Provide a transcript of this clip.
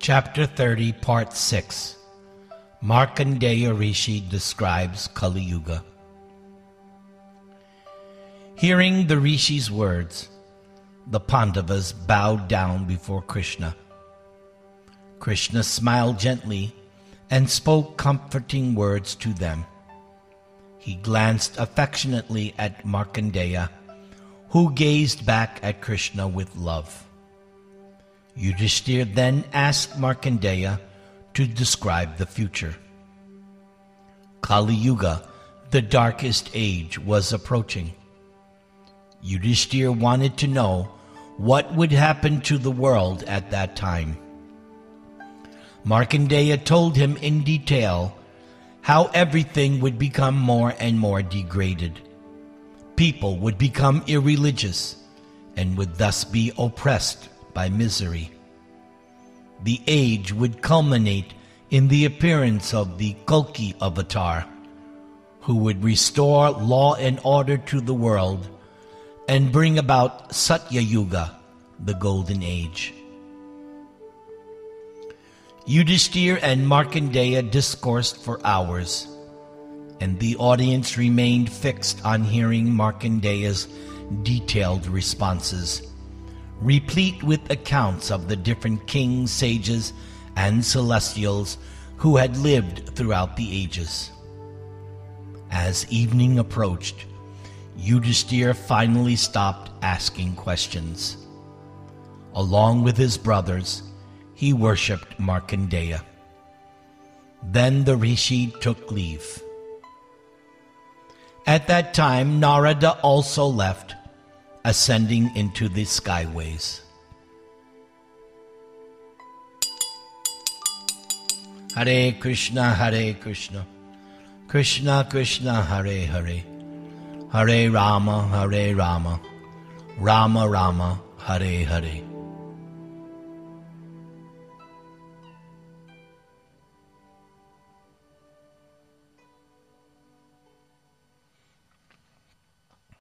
Chapter 30, Part 6. Markandeya Rishi describes Kali Yuga. Hearing the Rishi's words, the Pandavas bowed down before Krishna. Krishna smiled gently and spoke comforting words to them. He glanced affectionately at Markandeya, who gazed back at Krishna with love. Yudhishthira then asked Markandeya to describe the future. Kali Yuga, the darkest age, was approaching. Yudhishthira wanted to know what would happen to the world at that time. Markandeya told him in detail how everything would become more and more degraded. People would become irreligious and would thus be oppressed by misery. The age would culminate in the appearance of the Kalki avatar, who would restore law and order to the world and bring about Satya Yuga, the golden age. Yudhishthira and Markandeya discoursed for hours, and the audience remained fixed on hearing Markandeya's detailed responses, replete with accounts of the different kings, sages, and celestials who had lived throughout the ages. As evening approached, Yudhishthira finally stopped asking questions. Along with his brothers, he worshipped Markandeya. Then the Rishi took leave. At that time, Narada also left, ascending into the skyways. Hare Krishna, Krishna Krishna, Hare Hare, Hare Rama, Rama Rama, Hare Hare.